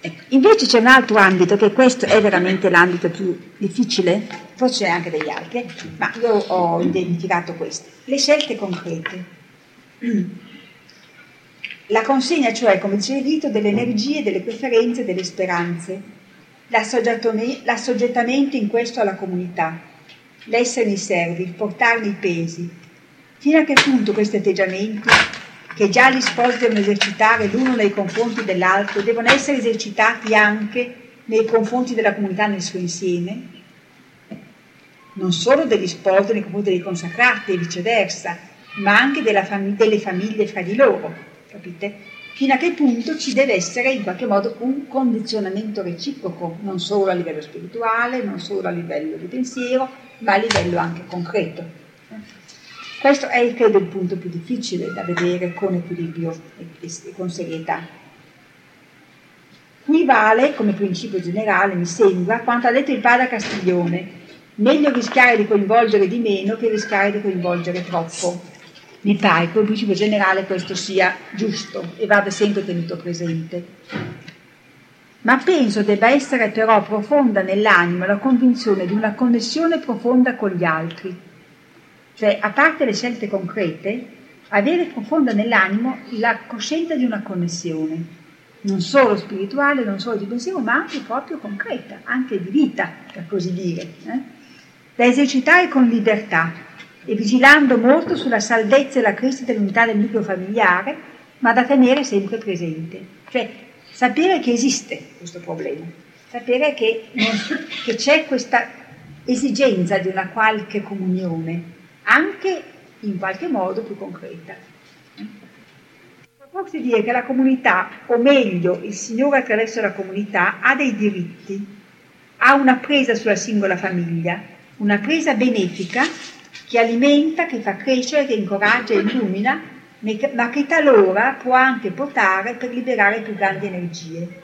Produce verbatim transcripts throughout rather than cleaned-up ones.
Ecco. Invece c'è un altro ambito, che questo è veramente l'ambito più difficile, forse c'è anche degli altri, ma io ho identificato questo: le scelte concrete. La consegna, cioè, come dice Vito, delle energie, delle preferenze, delle speranze, l'assoggettamento in questo alla comunità, l'essere in servi, il portarne i pesi. Fino a che punto questi atteggiamenti, che già gli sposi devono esercitare l'uno nei confronti dell'altro, devono essere esercitati anche nei confronti della comunità nel suo insieme? Non solo degli sposi nei confronti dei consacrati e viceversa, ma anche della fam- delle famiglie fra di loro, capite? Fino a che punto ci deve essere in qualche modo un condizionamento reciproco, non solo a livello spirituale, non solo a livello di pensiero, ma a livello anche concreto. Questo è, credo, il punto più difficile da vedere con equilibrio e, e con serietà. Qui vale, come principio generale, mi sembra, quanto ha detto il padre Castiglione: meglio rischiare di coinvolgere di meno che rischiare di coinvolgere troppo. Mi pare che come principio generale questo sia giusto e vada sempre tenuto presente. Ma penso debba essere però profonda nell'anima la convinzione di una connessione profonda con gli altri. Cioè, a parte le scelte concrete, avere profonda nell'animo la coscienza di una connessione, non solo spirituale, non solo di pensiero, ma anche proprio concreta, anche di vita, per così dire, eh? Da esercitare con libertà e vigilando molto sulla salvezza e la crescita dell'unità del nucleo familiare, ma da tenere sempre presente. Cioè, sapere che esiste questo problema, sapere che, non, che c'è questa esigenza di una qualche comunione, anche in qualche modo più concreta. Potresti dire che la comunità, o meglio il Signore attraverso la comunità, ha dei diritti, ha una presa sulla singola famiglia, una presa benefica che alimenta, che fa crescere, che incoraggia e illumina, ma che talora può anche portare per liberare più grandi energie.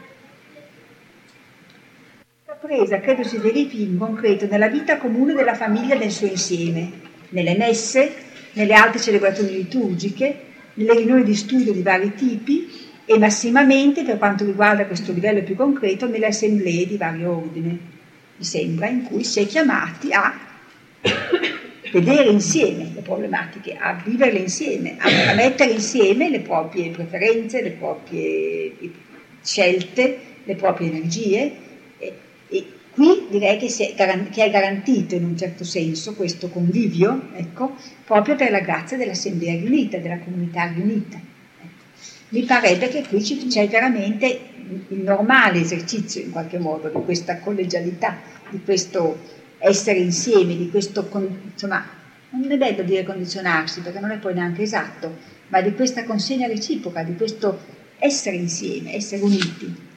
Questa presa credo si verifichi in concreto nella vita comune della famiglia nel suo insieme, nelle messe, nelle altre celebrazioni liturgiche, nelle riunioni di studio di vari tipi e massimamente, per quanto riguarda questo livello più concreto, nelle assemblee di vario ordine, mi sembra, in cui si è chiamati a vedere insieme le problematiche, a viverle insieme, a, a mettere insieme le proprie preferenze, le proprie scelte, le proprie energie e, e qui direi che, si è, che è garantito in un certo senso questo convivio, ecco, proprio per la grazia dell'assemblea riunita, della comunità riunita. Ecco. Mi parebbe che qui c'è veramente il normale esercizio in qualche modo di questa collegialità, di questo essere insieme, di questo, insomma, non è bello dire condizionarsi perché non è poi neanche esatto, ma di questa consegna reciproca, di questo essere insieme, essere uniti.